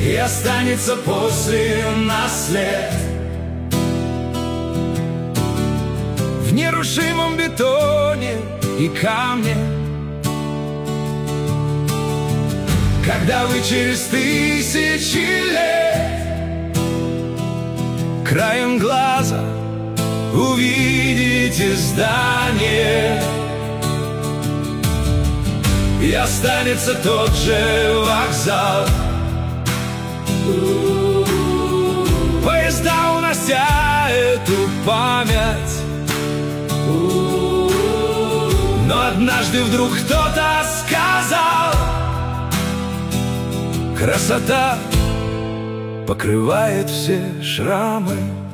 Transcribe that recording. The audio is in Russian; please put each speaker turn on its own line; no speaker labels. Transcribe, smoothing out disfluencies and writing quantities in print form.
и останется после нас след. В нерушимом бетоне и камне, когда вы через тысячи лет краем глаза увидите здание, и останется тот же вокзал. Поезда, унося эту память, но однажды вдруг кто-то сказал: красота покрывает все шрамы.